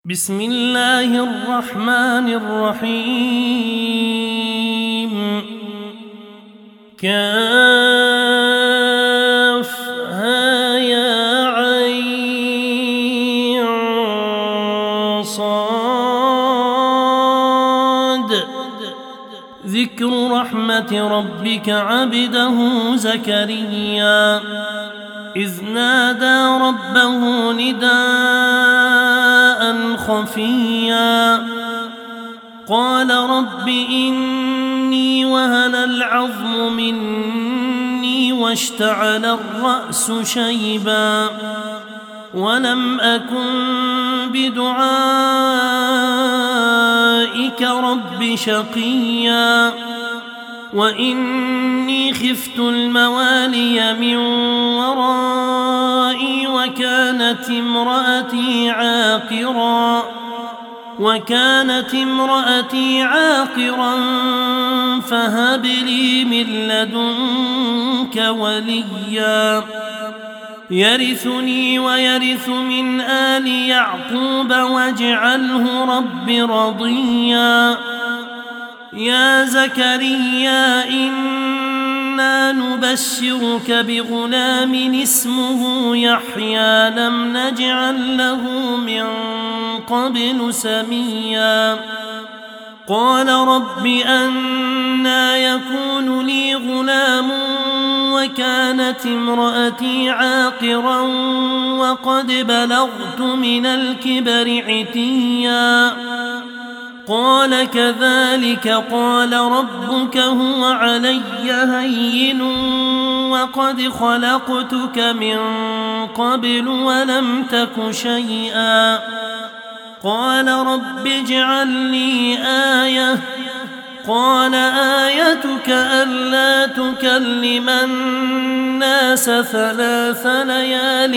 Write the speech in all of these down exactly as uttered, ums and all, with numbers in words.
بسم الله الرحمن الرحيم كافها يا عين صاد ذكر رحمة ربك عبده زكريا إذ نادى ربه نداء خفيا قال رب إني وهن العظم مني واشتعل الرأس شيبا ولم أكن بدعائك رب شقيا وإني خفت الموالي من ورائي وكانت امرأتي عاقرا وكانت امرأتي عاقرا فهب لي من لدنك وليا يرثني ويرث من آل يعقوب واجعله رب رضيا يا زكريا إنا نبشرك بغلام اسمه يحيى لم نجعل له من قبل سميا قال رب أنى يكون لي غلام وكانت امرأتي عاقرا وقد بلغت من الكبر عتيا قال كذلك قال ربك هو علي هين وقد خلقتك من قبل ولم تك شيئا قال رب اجعل لي آية قال آيتك ألا تكلم الناس ثلاث ليال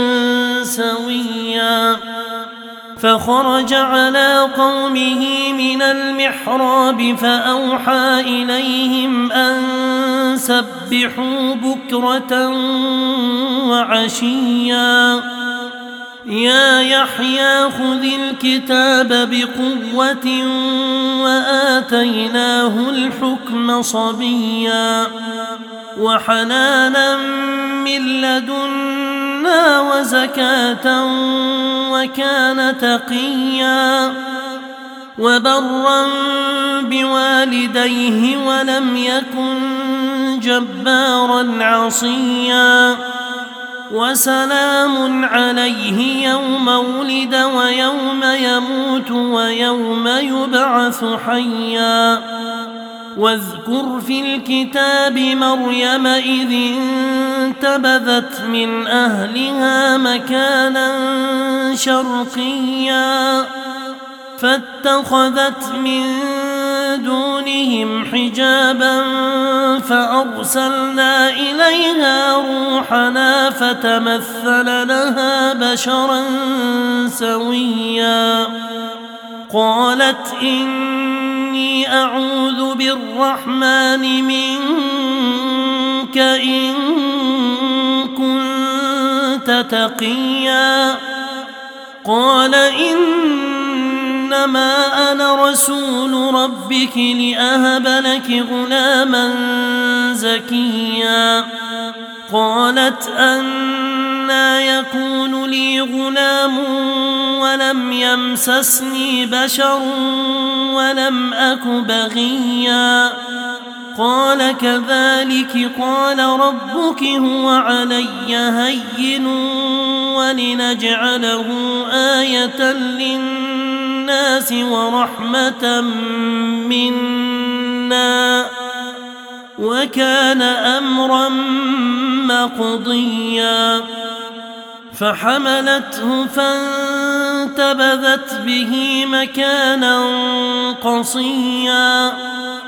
سويا فخرج على قومه من المحراب فأوحى إليهم أن سبحوا بكرة وعشيا يا يحيى خذ الكتاب بقوة وآتيناه الحكم صبيا وحنانا من لدنا وزكاة وكان تقيا وبرا بوالديه ولم يكن جبارا عصيا وسلام عليه يوم ولد ويوم يموت ويوم يبعث حيا واذكر في الكتاب مريم إذ انتبذت من أهلها مكانا شرقيا فاتخذت من دونهم حجابا فأرسلنا إليها روحنا فتمثل لها بشرا سويا قالت إني أعوذ بالرحمن منك إن كنت تقيا قال إنما أنا رسول ربك لأهب لك غلاما زكيا قالت أنى يكون لي غلام ولم يمسسني بشر ولم أك بغيا قال كذلك قال ربك هو علي هين ولنجعله آية للناس ورحمة منا وكان أمرا مقضيا فحملته فانتبذت به مكانا قصيا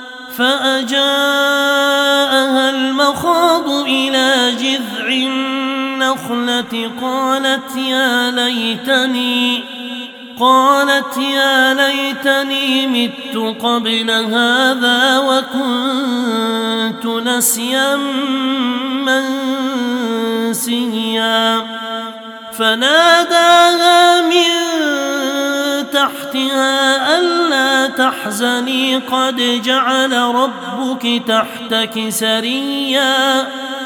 فأجاءها المخاض إلى جذع النخلة قالت يا ليتني قالت يا ليتني مت قبل هذا وكنت نسيا منسيا فناداها من تحتها ألا تحزني قد جعل ربك تحتك سريا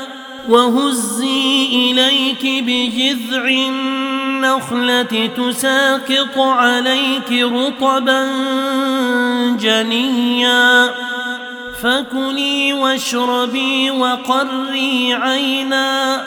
وهزي إليك بجذع النخلة تساقط عليك رطبا جنيا فكلي واشربي وقري عينا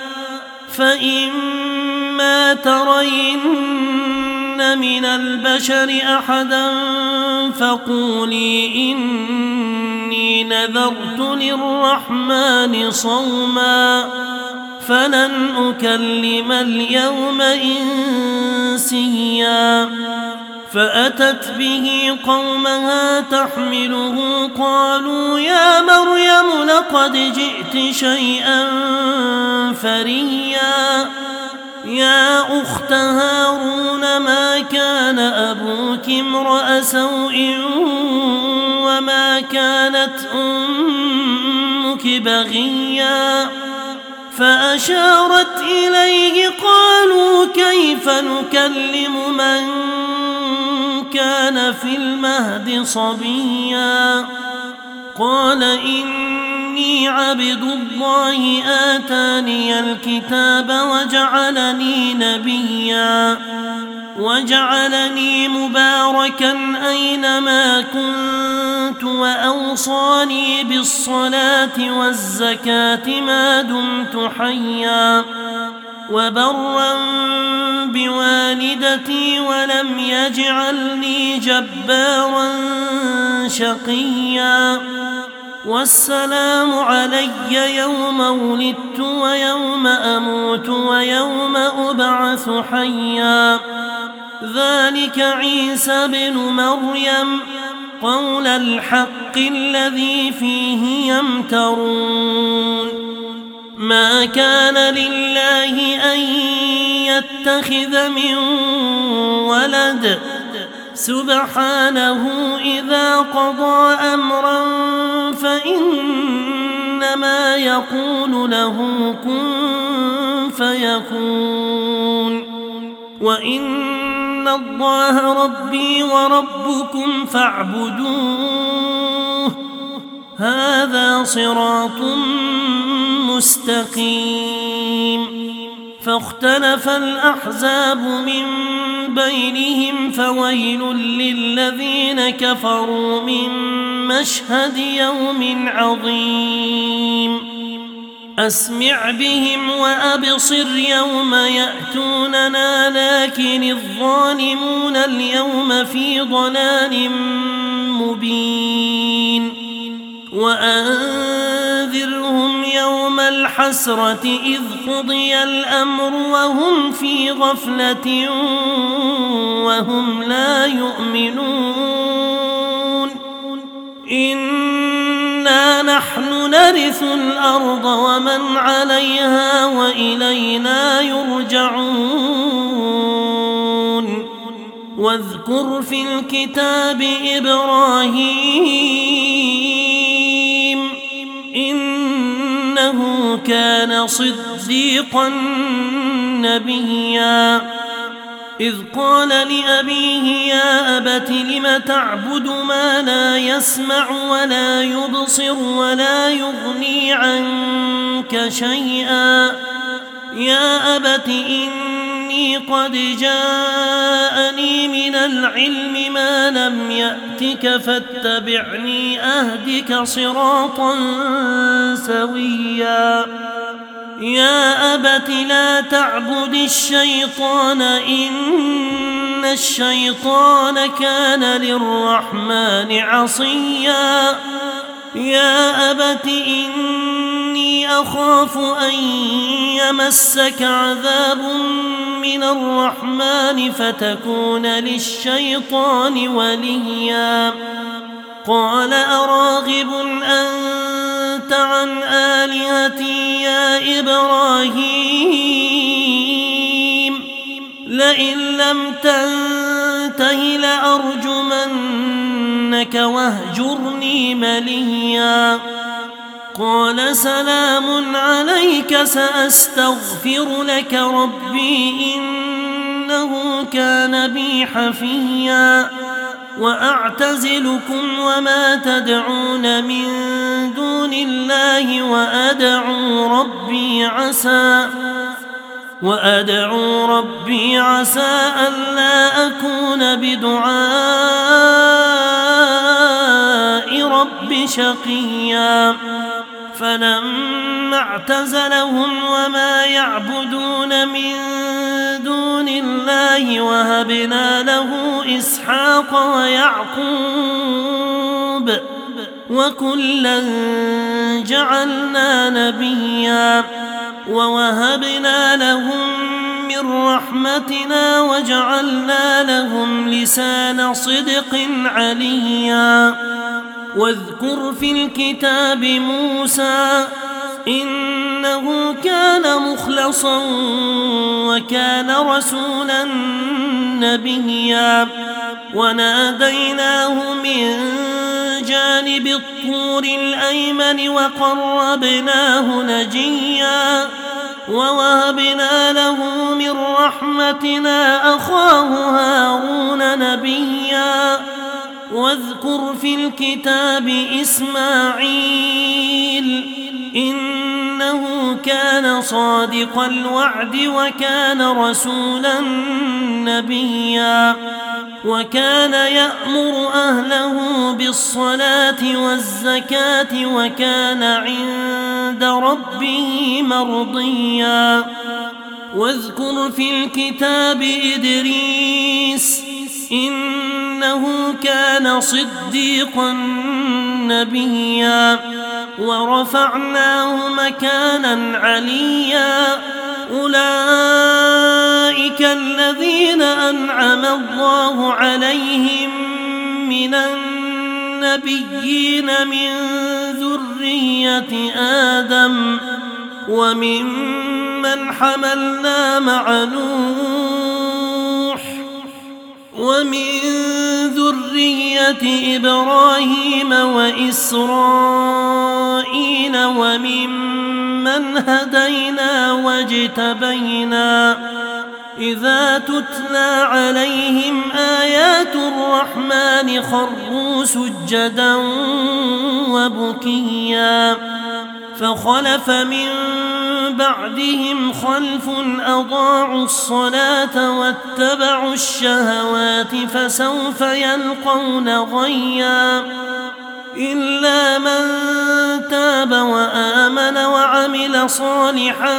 فإما ترين من البشر أحدا فقولي إني نذرت للرحمن صوما فلن أكلم اليوم إنسيا فأتت به قومها تحمله قالوا يا مريم لقد جئت شيئا فريا يا أخت هارون ما كان أبوك امرأ سوء وما كانت أمك بغيا فأشارت إليه قالوا كيف نكلم من كان في المهد صبيا قال إني عبد الله آتاني الكتاب وجعلني نبيا وجعلني مباركا أينما كنت وأوصاني بالصلاة والزكاة ما دمت حيا وبرا بوالدتي ولم يجعلني جبارا شقيا والسلام علي يوم ولدت ويوم أموت ويوم أبعث حيا ذلك عيسى بن مريم قول الحق الذي فيه يمترون ما كان لله أن يتخذ من ولد سبحانه إذا قضى أمرا فإنما يقول له كن فيكون وإن الله ربي وربكم فاعبدوه هذا صراط مستقيم فاختلف الأحزاب من بينهم فويل للذين كفروا من مشهد يوم عظيم أسمع بهم وأبصر يوم يأتوننا لكن الظالمون اليوم في ضلال مبين وأنذرهم يوم الحسرة إذ قضي الأمر وهم في غفلة وهم لا يؤمنون إنا نحن نرث الأرض ومن عليها وإلينا يرجعون واذكر في الكتاب إبراهيم إنه كان صديقا نبيا إذ قال لأبيه يا أبت لم تعبد ما لا يسمع ولا يبصر ولا يغني عنك شيئا يا أبت إني قد جاءني من العلم ما لم يأتك فاتبعني أهدك صراطا سويا يا أبت لا تعبد الشيطان إن الشيطان كان للرحمن عصيا يا أبت إني أخاف أن يمسك عذاب من الرحمن فتكون للشيطان وليا قال أراغب أنت عن آلهتي يا إبراهيم لئن لم تنته لأرجمنك واهجرني مليا قال سلام عليك سأستغفر لك ربي إنه إنه كان بي حفيا وأعتزلكم وما تدعون من دون الله وأدعو ربي عسى وأدعو ربي عسى ألا أكون بدعاء رب شقيا فلما اعتزلهم وما يعبدون من دون الله وهبنا له إسحاق ويعقوب وكلا جعلنا نبيا ووهبنا لهم من رحمتنا وجعلنا لهم لسان صدق عليا واذكر في الكتاب موسى إنه كان مخلصا وكان رسولا نبيا وناديناه من جانب الطور الأيمن وقربناه نجيا ووهبنا له من رحمتنا أخاه هارون نبيا واذكر في الكتاب إسماعيل إنه كان صادق الوعد وكان رسولا نبيا وكان يأمر أهله بالصلاة والزكاة وكان عند ربه مرضيا واذكر في الكتاب إدريس إنه كان صديقا نبيا ورفعناه مكانا عليا أولئك الذين أنعم الله عليهم من النبيين من ذرية آدم وممن حملنا مع نوح ومن ذرية إبراهيم وإسرائيل وممن هدينا واجتبينا إذا تتلى عليهم آيات الرحمن خروا سجدا وبكيا فخلف من بعدهم خلف أضاعوا الصلاة واتبعوا الشهوات فسوف يلقون غيا إلا من تاب وآمن وعمل صالحا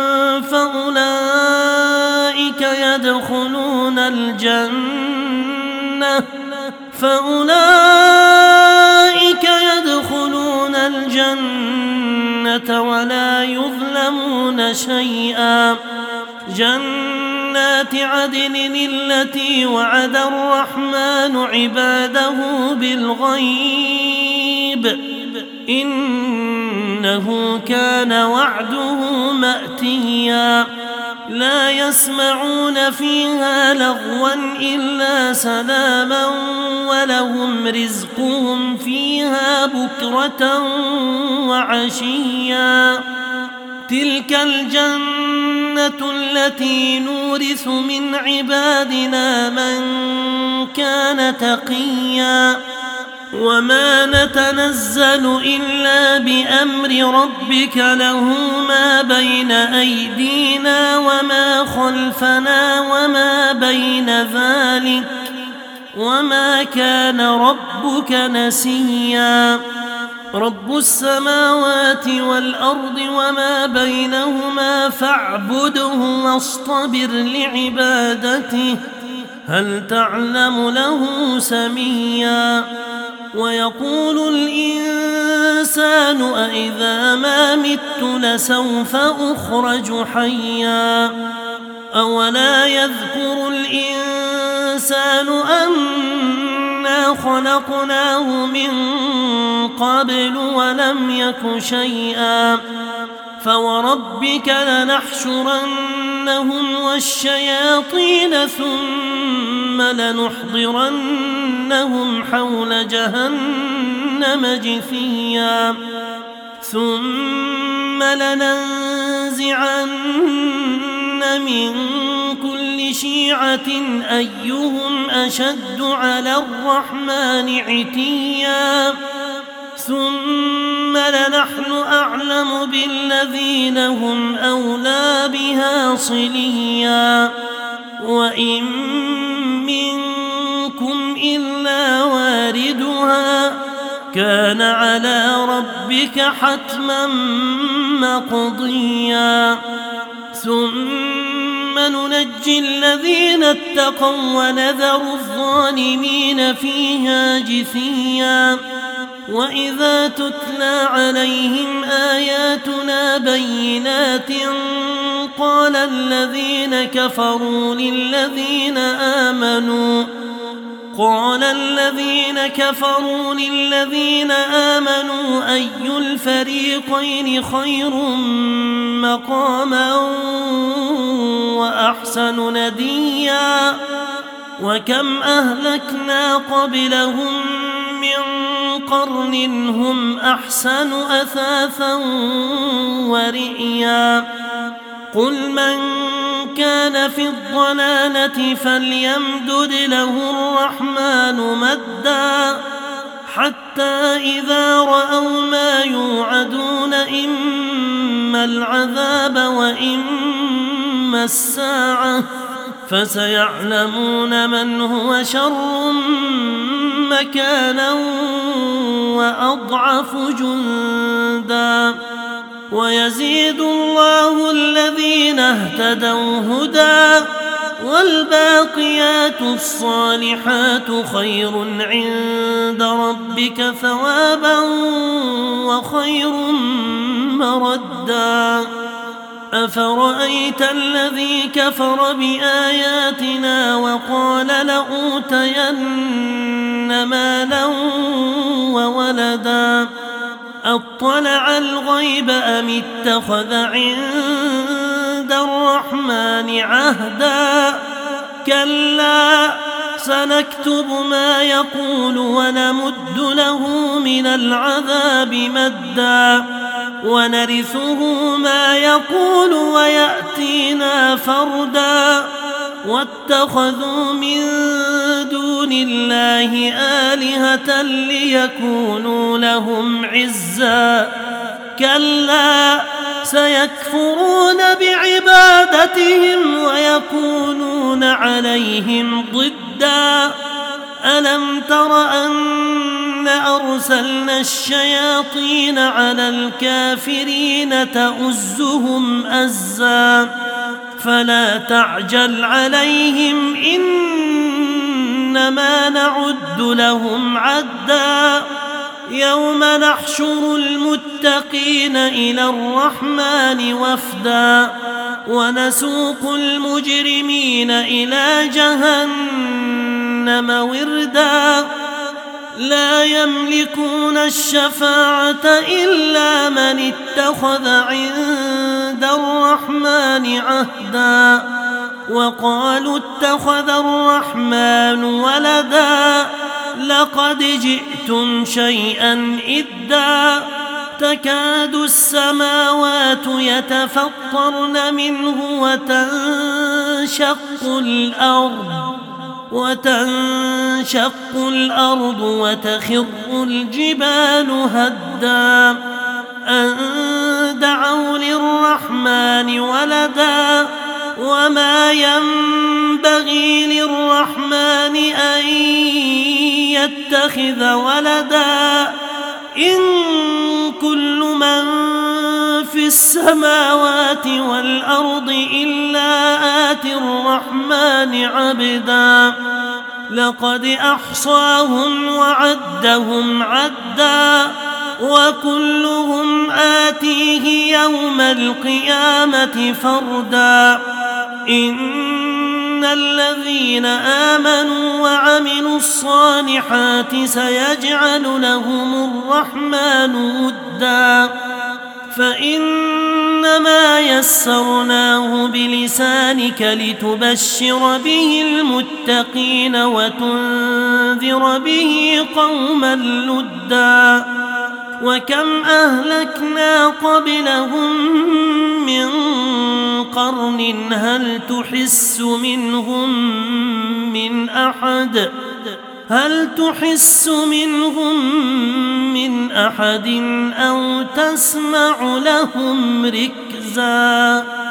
فأولئك يدخلون الجنة فأولئك يدخلون الجنة ولا يظلمون شيئا جنات عدن التي وعد الرحمن عباده بالغيب إنه كان وعده مأتيا لا يسمعون فيها لغوا إلا سلاما ولهم رزقهم فيها بكرة وعشيا تلك الجنة التي نورث من عبادنا من كان تقيا وما نتنزل إلا بأمر ربك له ما بين أيدينا وما خلفنا وما بين ذلك وما كان ربك نسيا رب السماوات والأرض وما بينهما فاعبده واصطبر لعبادته هل تعلم له سميا ويقول الإنسان أإذا ما مت لسوف أخرج حيا أولا يذكر الإنسان أنا خلقناه من قبل ولم يك شيئا فوربك لنحشرنهم والشياطين ثم لنحضرنهم حول جهنم جثيا ثم لننزعن من كل شيعة أيهم أشد على الرحمن عتيا ثم لنحن أعلم بالذين هم أولى بها صليا وإن منكم إلا واردها كان على ربك حتما مقضيا ثم ننجي الذين اتقوا ونذر الظالمين فيها جثيا وإذا تتلى عليهم آياتنا بينات قال الذين كفروا للذين آمنوا قال الذين كفروا للذين آمنوا أي الفريقين خير مقاما وأحسن نديا وكم أهلكنا قبلهم من قرن هم أحسن أثاثا ورئيا قل من كان في الضلالة فليمدد له الرحمن مدا حتى إذا رأوا ما يوعدون إما العذاب وإما الساعة فسيعلمون من هو شر مكانا وأضعف جندا ويزيد الله الذين اهتدوا هدى والباقيات الصالحات خير عند ربك ثوابا وخير مردا أفرأيت الذي كفر بآياتنا وقال لأوتين مالا وولدا أطلع الغيب أم اتخذ عند الرحمن عهدا كلا سنكتب ما يقول ونمد له من العذاب مدا ونرثه ما يقول ويأتينا فردا واتخذوا من دون الله آلهة ليكونوا لهم عزا كلا سيكفرون بعبادتهم ويكونون عليهم ضدا ألم تر أن أرسلنا الشياطين على الكافرين تؤزهم أزا فلا تعجل عليهم إنما نعد لهم عدا يوم نحشر المتقين إلى الرحمن وفدا ونسوق المجرمين إلى جهنم وردا لا يملكون الشفاعة إلا من اتخذ عند الرحمن عهدا وقالوا اتخذ الرحمن ولدا لقد جئتم شيئا إدا تكاد السماوات يتفطرن منه وتنشق الأرض وتنشق الأرض وتخر الجبال هدا أن دعوا للرحمن ولدا وما ينبغي للرحمن أن يتخذ ولدا إن كل من في السماوات والأرض إلا آتي الرحمن عبدا لقد أحصاهم وعدهم عدا وكلهم آتيه يوم القيامة فردا إن الذين آمنوا وعملوا الصالحات سيجعل لهم الرحمن ودا فإنما يسرناه بلسانك لتبشر به المتقين وتنذر به قوما لدا وكم أهلكنا قبلهم من قرن هل تحس منهم من أحد هل تحس منهم من أحد أو تسمع لهم ركزا